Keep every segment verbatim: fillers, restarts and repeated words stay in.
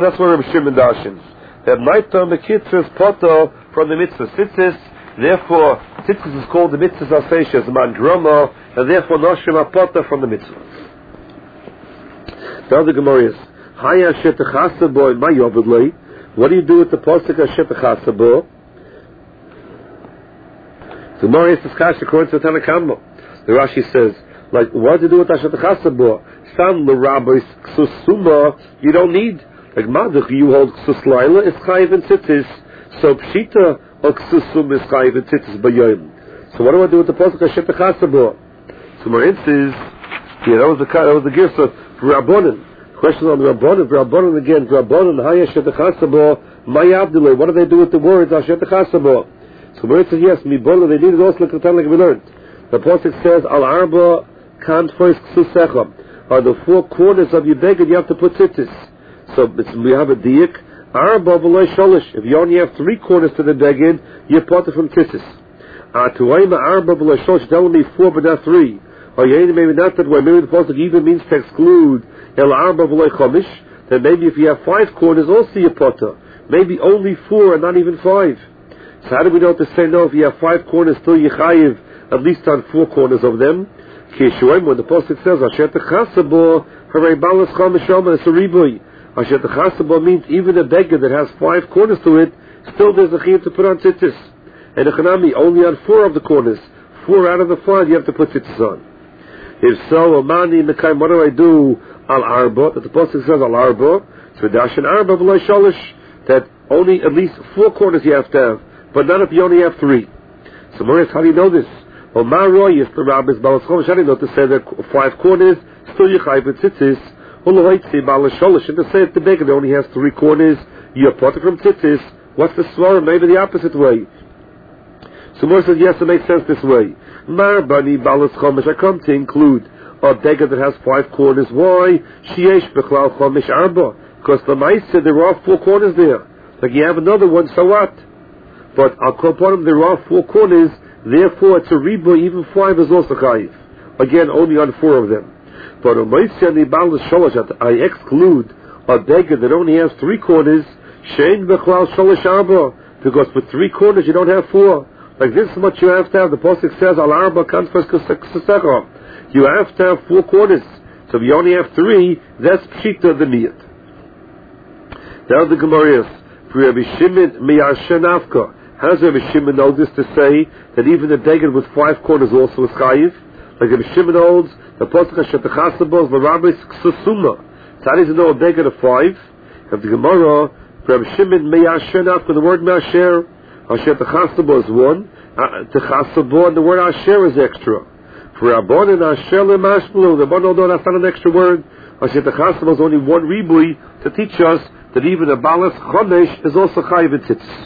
That's where Rabbi Shimon dashins. That Maitam Mekitzah is Poto from the mitzvah Tzitzis, therefore Tzitzis is called the mitzvah Asesha, the Mandroma, and therefore Noshim Apota from the mitzvah. The other Gemara is, Haya Shetachasabo in my Yovedlei. What do you do with the Posuk Shetachasabo? The Gemara is discussed according to the Tanakhama. The Rashi says, like, what do you do with Shetachasabo? San L'Rabbis Ksusuma, you don't need. Like Madach, you hold Ksus Laila is Chayiv and Tzitzis. So Pshita or Ksusum is Chayiv and Tzitzis Bayoim. So what do I do with the Pasuk Shetachasabo? So Marin says, yeah, that was the that was the gift of Rabbanan. Question on Rabbanan, Rabbanan again, Rabbanan Haya Shetachasabo, Mayavdile. What do they do with the words Shetachasabo? So Marin says, yes, Mibola, they need it also like the like we learned. The Pasuk says, Al Arba can't first Ksusecha. Are the four corners of your beggar you have to put tzitzis. So we have a diak. Arba v'loy sholish. If you only have three corners to the beggar, you put it from tzitzis. Atuayma arba v'loy sholish. Telling me four but not three. Or you maybe not that way. Maybe the pasuk even means to exclude el arba v'loy chomish. Then maybe if you have five corners, also you put it. Maybe only four and not even five. So how do we know to say no? If you have five corners, still you chayiv at least on four corners of them. When the pasuk says Asher Techasabo, Harei Balas Chamishama, it's a riboy. Asher Techasabo means even a beggar that has five corners to it, still there's a chiyuv to put on tzitzis. And a chanami only on four of the corners, four out of the five you have to put tzitzis on. If so, Amani Mekayim, what do I do? Al Arba, that the pasuk says Al Arba, so Dashan Arba V'loi Shalish, that only at least four corners you have to have, but not if you only have three. So Maurice, how do you know this? Well, Maroy is the rabbis Balas Chomish. I didn't know to say that five corners, still you chayiv with tzitzis. Ulahoitzi Balas Sholish, and to say that the beggar only has three corners, you're parted from tzitzis. What's the svara? Maybe the opposite way. So Mor says, yes, it makes sense this way. Mar Bani Balas Chomish, I come to include a beggar that has five corners. Why? Sheyesh Bechlal Chomish Arba. Because the mice said there are four corners there. Like you have another one, so what? But I'll call upon them, there are four corners. Therefore, it's a riba, even five is also chayiv. Again, only on four of them. But I exclude a beggar that only has three corners, shein bechlal sholosh arba, because with three corners you don't have four. Like this is what you have to have. The pasuk says, al arba kanfas k'secha. You have to have four corners. So if you only have three, that's pshita the niyat. Now the Gemara is, for Rabbi Shimon miyar shenafka. How does Rabbi Shimon know this to say that even a beggar with five corners also is chayiv? Like Rabbi Shimon holds, the pasuk Shetachasabo is l'rabbis ksusuma. So how does he know a beggar of five? If the Gemara, Rabbi Shimon meyar shenaf, the word me'asher, Shetachasabo is one, Techasabo, and the word asher is extra. For Rabban and asher le'mashmalu, the Rabban although that's not an extra word, Shetachasabo is only one ribui to teach us that even a balas chomesh is also chayiv in tzitzis.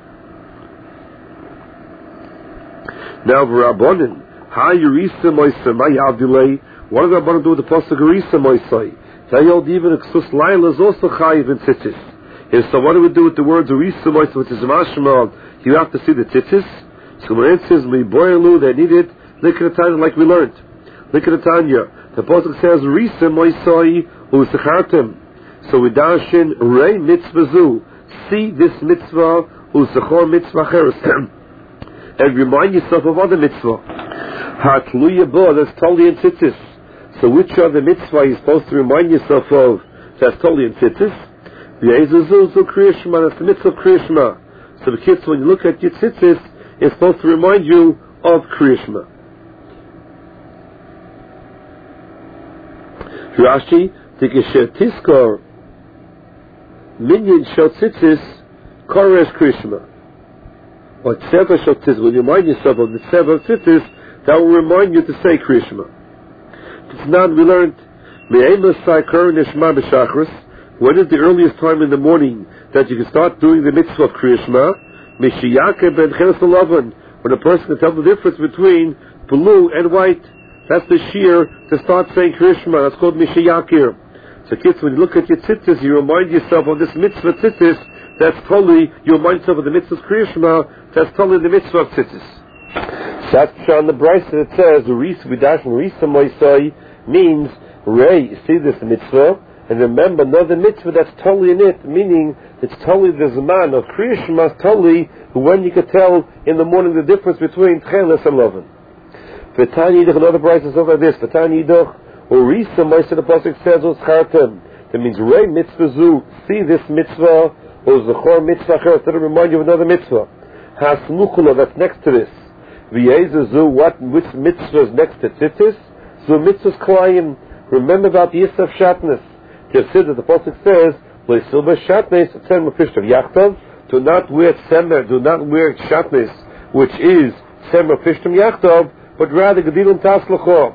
Now, Rabbanin, how Yerisa Moisei, my Avdilei, what does Rabbanin do with the pasuk Yerisa Moisei? Tayod even Ksus Laila is also chayiv in tzitzis. If so, what do we do with the words Yerisa Moisei, which is mashma? You have to see the tzitzis. So when it says Liboyelu, they need it. Likratanya, like we learned. Likratanya. The pasuk says Yerisa Moisei Usachartem. So we dash in Rei Mitzvazu. See this mitzvah Usachor Mitzvah Cheres. And remind yourself of other mitzvah. Hatluya bo, that's totally in tzitzis. So which other mitzvah are you supposed to remind yourself of that's totally in tzitzis? V'yezuzu kriyashma, that's the mitzvah of kriyashma. So the kids, when you look at your tzitzis, it's supposed to remind you of kriyashma. Rashi, tikesher tiskor, minyan shel tzitzis, koresh kriyashma. But Tzeva Shotziz, when you remind yourself of the Tzeva of Tzitzis, that will remind you to say Kriyashma. It's not, we learned, when is the earliest time in the morning that you can start doing the mitzvah of Kriyashma? When a person can tell the difference between blue and white. That's the shear to start saying Kriyashma. That's called Mishiyakir. So kids, when you look at your tzitzis, you remind yourself of this mitzvah tzitzis. That's totally, you remind yourself of the mitzvah of Kriyashma, that's totally the mitzvah of tzitzis. That's on the Bryce that it says, Reis Vidash Reisa Moisei means, Rei, see this mitzvah, And remember, another mitzvah that's totally in it, meaning it's totally the Zman of Kriya Shema, totally when you could tell in the morning the difference between Tcheles and Lovin. V'tani Yidach, another price is over this. V'tani Yidach, Orisa, Moisa, the Pasuk says, Oschartem. That means, Rei mitzvah zu, see this mitzvah, or Zechor mitzvah cher, to remind you of another mitzvah. Hasmuchula, that's next to this. V'yeza zu, what, which mitzvah is next to Tzitzis? Zu mitzvah's Klayim. Remember about the Yisaf Shatnez. You said that the Pasuk says, Le'sil b'shatnez, Tzem Pishtav Yachtav, do not wear Tzemer, do not wear Shatnez, which is Tzemer Pishtam Yachtav, but rather Gedilum Taslachor.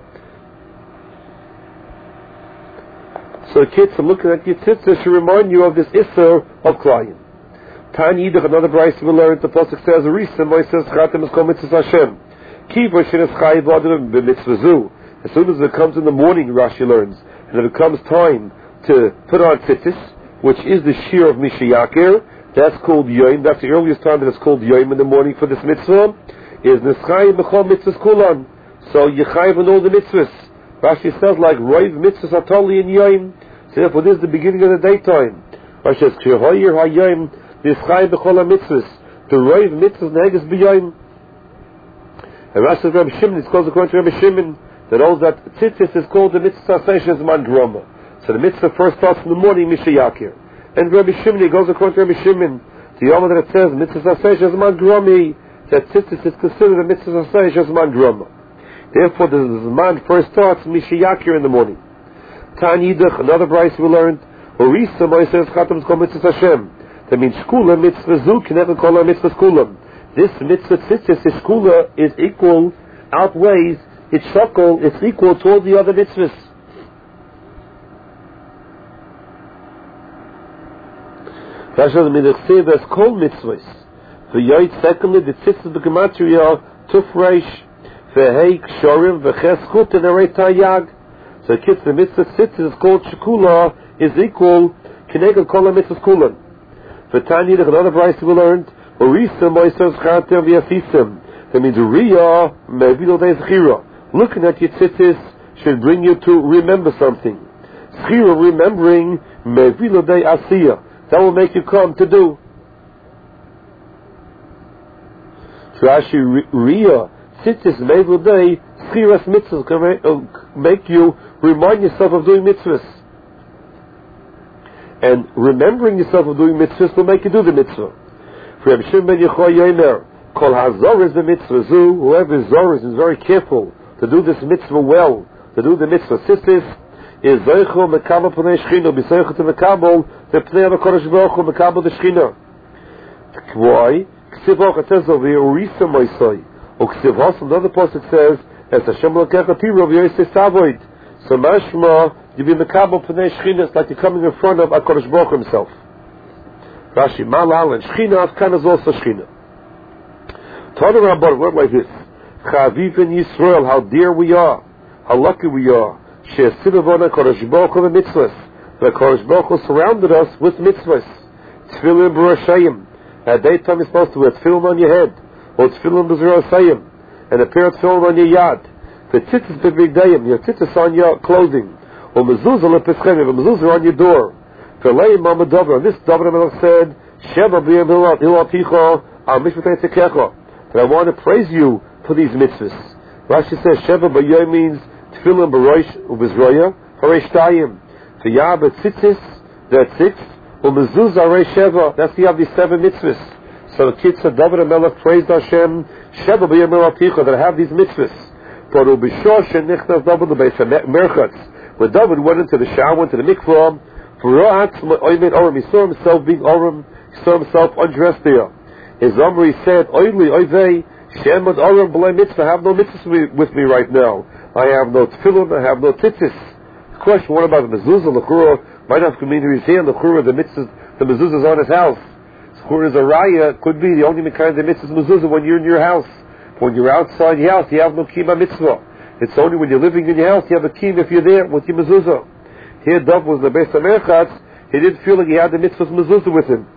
So kids are looking at your tzitzis to remind you of this Isser of Klayim. Tani Yidach, another Bryce we learned, the Pasuk says, Arisa, Moises, Chatem is called Mitzvah Hashem. Kiva Shenes Chayiv Adam b'Mitzvah Zu. As soon as it comes in the morning, Rashi learns, and it becomes time to put on tzitzis, which is the shear of Misha Yakir, that's called Yom. That's the earliest time that it's called Yom in the morning for this mitzvah, is Neschayim B'chol Mitzvahs Kulan. So Yechayiv on all the mitzvahs. Rashi says like Roiv mitzvahs are totally in Yom. So therefore this is the beginning of the daytime. Rashi says K'hoyer HaYom Neschayim B'chol HaMitzvahs. The Roiv mitzvahs Neges B'Yom. And Rashi says Rabbi Shimon, it's called according to Rabbi Shimon, that all that tzitzis is called the mitzvah Sashesh Man Groma. So the mitzvah first starts in the morning, Misha Yakir. And Rabbi Shimon, he goes according to Rabbi Shimon. The Yom that it says, mitzvah Sashesh Man Gromi, that tzitzis is considered a mitzvah Sashesh Man Groma. Therefore, the Zman first starts Misha Yakir in the morning. Tan Yidach, another Bryce we learned, Orisa Moises Chatam is called Mitzvah Hashem. That means Shkula Mitzvah Zu can never call her Mitzvah Shkula. This Mitzvah Tzitzis, this Shkula, is equal, outweighs, its shakol, it's equal to all the other mitzvahs. That's what I mean, the Chsev has called mitzvahs. The Yoit, secondly, the Tzitzis B'Gematria, Tufreish, V'hei Kshorim, V'ches Chut, and Arei Tayag. So it gets the mitzvah Tzitzis is called Shekula, is equal, Kinegel Kol HaMitzvah Shkulam. V'tani, another price we learned, Orisa Moises Chatem V'yafisim. That means Riyah, Me'vilo Dei Zechira. Looking at your tzitzis should bring you to remember something. Zechira, remembering, Me'vilo Dei Asiyah. That will make you come to do. Rashi Riyah, tzitzis Me'vilo Dei, Zechiras Mitzvahs can make you remind yourself of doing mitzvahs. And remembering yourself of doing mitzvahs will make you do the mitzvah. For Rabbi Shimon ben Yochai Yomer, Kol hazor is the mitzvah zu. Whoever is zor is very careful to do this mitzvah well, to do the mitzvah sistis, is zeichu mekabel pnei shchina, b'zeichu to mekabel the pnei HaKadosh Baruch Hu mekabel the shchina. Why? Ksiv hoch, it says over here, urisa moisoi. Or ksiv hoch, another post it says, as Hashem lokecha piro v'yoyse savoid. So mashma, you be mekabel pnei shchina, it's like you're coming in front of HaKadosh Baruch Hu himself. Rashi, malal and shchina, Afkan is also shchina. Tana Rabban, word like this. Chaviv in Yisrael, how dear we are, how lucky we are. She'esivavona Kodesh Baruch Hu mitzvahs. The Kodesh Baruch Hu surrounded us with mitzvahs. Tefillin b'Roshayim. At daytime you're supposed to wear tefillin on your head, or tefillin b'Zerosayim, and a pair of tefillin on your yad. The tzitzis b'Bigdayim, your tzitzis on your clothing, or mezuzah lepeschem, or mezuzah on your door. V'leim ma'amadavar. This David HaMelech said, Sheva b'yam hilaticha al mishpatei tzekecha. That I want to praise you for these mitzvahs. Rashi says, Sheva b'yam means tefillin b'rosh u'b'zroya, harei shtayim. V'yah b'tzitzis, that's six, u'mezuzah harei sheva, that's the of these seven mitzvahs. So the kids of David HaMelech praised Hashem, Sheva b'yam hilaticha, that I have these mitzvahs. For u'b'shor shenichnas David l'beis merchatz. When David went into the shower, went to the mikvah, for he saw himself being Orim, he saw himself undressed there. His Omri said, Oili, Oivei, Shemad Orim, B'lai Mitzvah, I have no mitzvahs with me right now. I have no tefillin, I have no tzitzis. The question, what about the mezuzah, l'chura, might have community here, l'chura, the mitzvahs, the mezuzah is on his house. L'chura is a raya, could be the only kind of mitzvahs mezuzah when you're in your house. When you're outside your house, you have no kima mitzvah. It's only when you're living in your house, you have a kima if you're there with your mezuzah. Here, Dov was the best of Merchatz, he didn't feel like he had the mitzvahs mezuzah with him.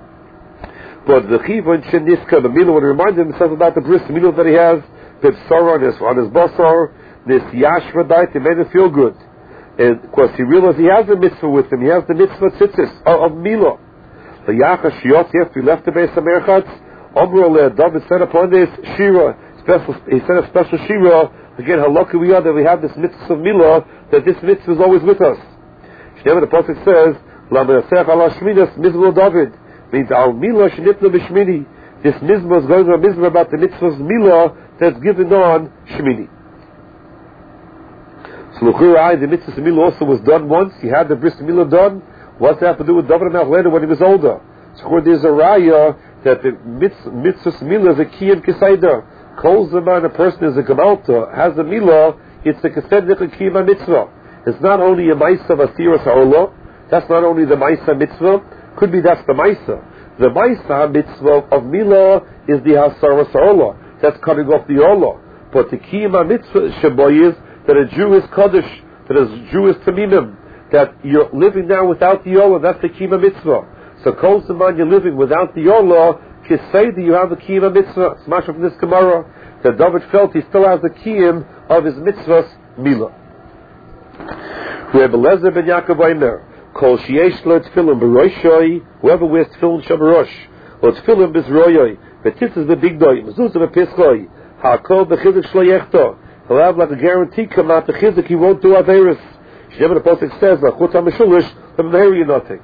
But the Chiva and Sheniska, the Milo, when he reminded himself about the bris Milo that he has, the Psara on his, on his basar, this Yashva diet, it made him feel good. And of course he realized he has the mitzvah with him. He has the mitzvah tzitzis of, of Mila. The Yacha Shiot, after he left the Beis HaMerchatz, Omro David said upon this Shira, special, he said a special Shira, again, how lucky we are that we have this mitzvah of Mila, that this mitzvah is always with us. Shneimah, the Pasuk says, La Menasech ala Shminas Mizvah David, means Al Mila Shnitna B'Shmini. This mizvah is going to a mizvah about the mitzvah's Mila that's given on Shmini. So L'churai, the mitzvah Mila also was done once. He had the bris Mila done. What's that have to do with David HaMelech later when he was older? So there's a raya that the mitzvah Mila is a key in Kisayda. Calls the man a person is a Gemalta, has a Mila, it's a Kesednik a key mitzvah. It's not only a Maisa of Asiras Ha'olah, that's not only the Maisa mitzvah, could be that's the Maisa. The Maisa mitzvah of Mila is the Hasaras Ha'olah, that's cutting off the Olah. But the key mitzvah Shaboy is that a Jew is Kaddish, that a Jew is Tamimim, that you're living now without the Olah, that's the key mitzvah. So Kol Zaman you're living without the Olah, Kisayda you have the kiyum mitzvah. Smash from this Gemara that David felt he still has the kiyum of his mitzvahs Mila. Rabbi Lezer ben Yaakov Aimer, Kol sheyesh lo tefillin b'roshoi, whoever wears tefillin shabarosh, or tefillin b'zroyoi, v'titzes b'bigdoi, mezuzah b'pischoi, ha'akol b'chizik shlo yechto, he'll have like a guarantee come out the chizik he won't do averis. Shneimah the Pasuk says, l'chut ha'mishulish, l'meheri yinotik.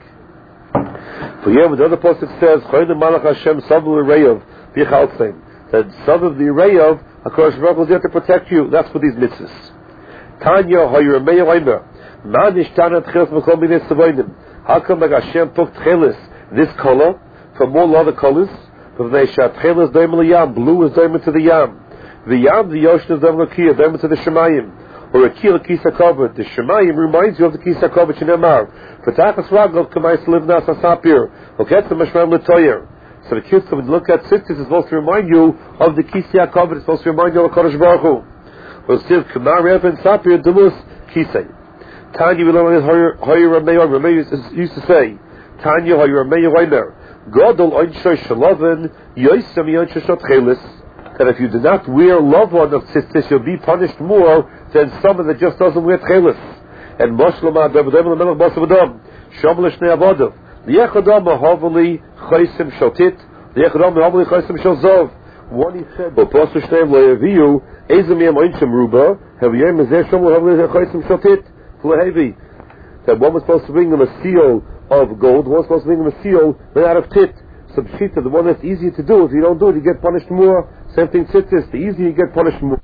For here, the other pasuk says, "Choyne Malach Hashem Savu Reyav Bichaltzim." That Savu the Reyav, Hakadosh Baruch Hu is there to protect you. That's for these mitzvahs. Tanya Hayremeya Oimer, Man Nishtana Tcheles Mekom Minei Tzavonim. How come like Hashem took Tcheles this color from all other colors? From the Tcheles Doim L'Yam, blue is doim to the Yam. The Yam, the ocean is doim L'Kiyah, doim to the Shemayim. Or a kiyah kisa kavod. The Shemayim reminds you of the kisa kavod Shinemar. V'tachas ragov k'mayis livnas asapir. Okay, so mashmam l'toyer. So the kids, when you look at sisters, it's supposed to remind you of the kisa kavod. It's supposed to remind you of Hakadosh Baruch Hu. Or siv k'mar rev and sapir delus kisei. Tanya we learn Hoyer Rameir. Rameir used to say, Tanya Hoyer Rameir Oimer. Godol oinshoy shalovin yoisam yoinshoy shot chelis. That if you do not wear love one of sisters, you'll be punished more than someone that just doesn't wear tchelis. And Moshlema Davidem Lemelech Basavadam Shomlish Ne'avadav Liechadam Mahavali Chaysim Shotit Liechadam Mahavali Chaysim Shozov. One he said, Boposu Shneim Loyaviu Ezem Yem Oinshim Ruba Haviyem Ezer Shom Mahavali Chaysim Shotit Flehevi. That one was supposed to bring them a seal of gold, one was supposed to bring them a seal made out of tit. So Pshita, the one that's easy to do, if you don't do it, you get punished more. Same thing, tzitzis, the easier you get punished more.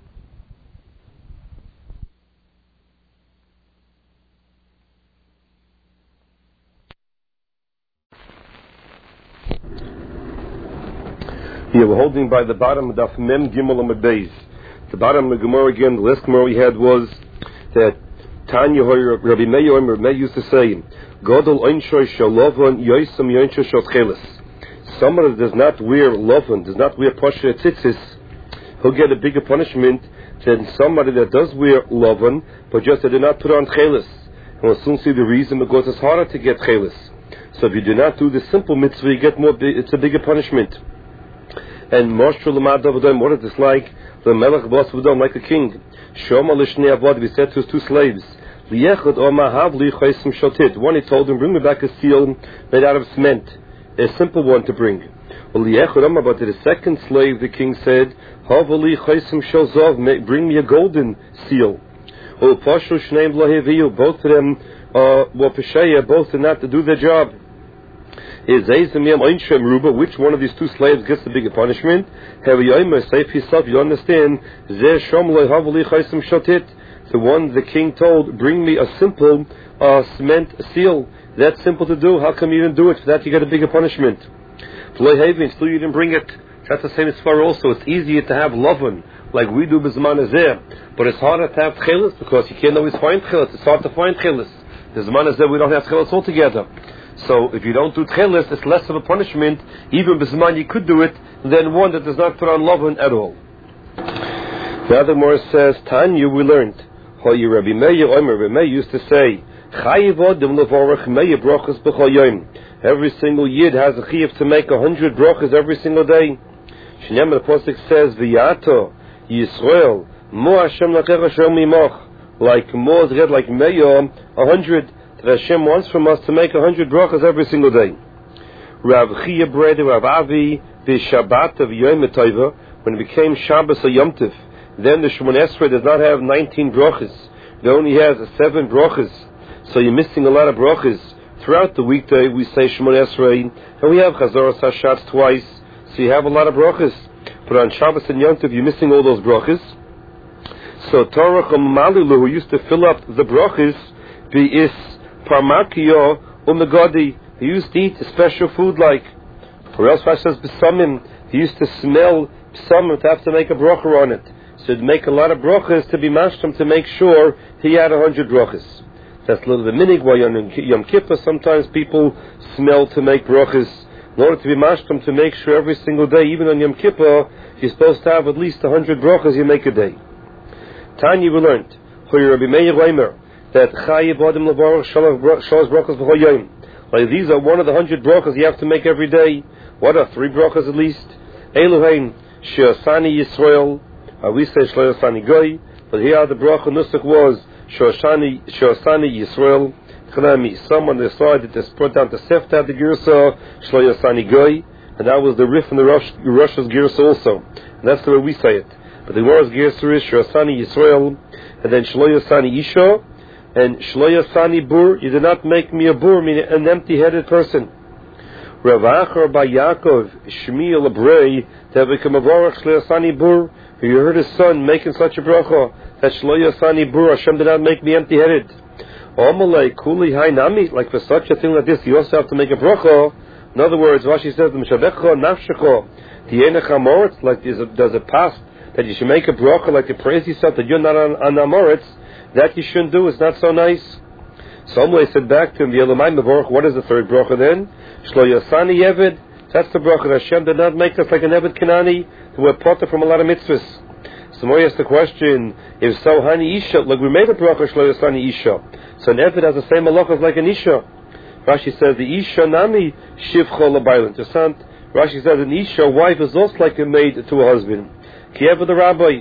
Here we're holding by the bottom of Daf Mem Gimel Amud Beis. The bottom of the Gemara again, the last Gemara we had was that Tanya Rabbi Meir Rabbi used to say, Godol Einshoy Shalovon Yoisam Yoinshoy Shotchelis. Someone that does not wear lovin, does not wear pasha tzitzis, he'll get a bigger punishment than somebody that does wear lovin, but just they did not put on chelis. And we'll soon see the reason, because it's harder to get chelis. So if you do not do the simple mitzvah, you get more. It's a bigger punishment. And Moshe Lamad Davudam, what is this like? The Melech Bas Vudam, like a king. Shoma Lishnei Avad, we said to his two slaves. Liechad Oma Havli Chaysim Shotit. One, he told him, bring me back a seal made out of cement. A simple one to bring. But to the second slave, the king said, bring me a golden seal. Both of them uh, were pesheya, both did not to do their job. Which one of these two slaves gets the bigger punishment? Say for yourself, you understand. The one the king told, bring me a simple uh, cement seal. That's simple to do. How come you didn't do it? For that you get a bigger punishment. Still you didn't bring it. That's the same as far also. It's easier to have lovin, like we do b'zman hazeh. But it's harder to have tchelis, because you can't always find tchelis. It's hard to find tchelis. The zman hazeh we don't have tchelis altogether. So if you don't do tchelis, it's less of a punishment. Even b'zman you could do it, than one that does not put on lovin at all. The other more says, Tanya we learned. Rabbi Meir Rabbi Meir used to say, every single yid has a chiyuv to make a hundred brachas every single day. Shneimah the pasuk says, "V'yato Yisrael mo Hashem lakecha shel mimoch like more red, like Meyo, a hundred, that Hashem wants from us to make a hundred brachas every single day. Rav Chia Breda, Rav Avi, the Shabbat of Yom Tova, when it became Shabbos or Yom Tov, then the Shemon Esrei does not have nineteen brachas. It only has seven brachas. So you're missing a lot of brachas. Throughout the weekday, we say Shemon Esrei, and we have Chazoras Hashatz twice, so you have a lot of brachas. But on Shabbos and Yom Tov, you're missing all those brachas. So Torah Malilu, who used to fill up the brachas, is Parmakio Umegodi. He used to eat a special food like, or else Rashi says B'samim. He used to smell B'samim to have to make a bracha on it. So he'd make a lot of brachas to be mashtam to make sure he had a hundred brachas. That's a little bit minig. Why on Yom Kippur sometimes people smell to make brachas. In order to be mashtam to make sure every single day, even on Yom Kippur, you're supposed to have at least a hundred brachas you make a day. Tanya we learned, that Chayiv Adam Levarach Shalosh brachas b'chol yom. Like these are one of the hundred brachas you have to make every day. What are three brachas at least? Eluhein She'asani Yisrael. Uh, we say Shloyasani Goy, but here the bracha nusach was She'asani She'asani Yisrael. Someone decided to put down the Sefta the Girsa Shloyasani Goy, and that was the riff in the Rosh, Rosh's Girsa also. And that's the way we say it. But the Gemara's Girsa is She'asani Yisrael, and then Shloyasani Isha, and Shloyasani Bur. You did not make me a bur, meaning an empty-headed person. Rav Achar by Yaakov Shmiel Abrei to have become a Varach Shloyasani Bur. You heard his son making such a bracha that Shloyasani Bur. Hashem did not make me empty-headed. Omalei Kuli Hainami. Like for such a thing like this, you also have to make a bracha. In other words, Rashi says, "Mishabecha nafshecha tienech amoritz." Like does it, does it pass that you should make a bracha like to praise yourself that you're not on, on amoritz? That you shouldn't do. It's not so nice. Someway said back to him, "V'yelamai mevorach." What is the third bracha then? Shloyasani Yeved. That's the bracha that Hashem did not make us like an Eved Kanani who were potter from a lot of mitzvahs. So more asked the question, if so, Hani Isha, like we made a bracha Shloyasani Isha. So an Eved has the same halachas like an Isha. Rashi says the Isha Nami Shivcha L'Bayla. Interessant. Rashi says an Isha wife is also like a maid to a husband. Ki Eved the Rabbi.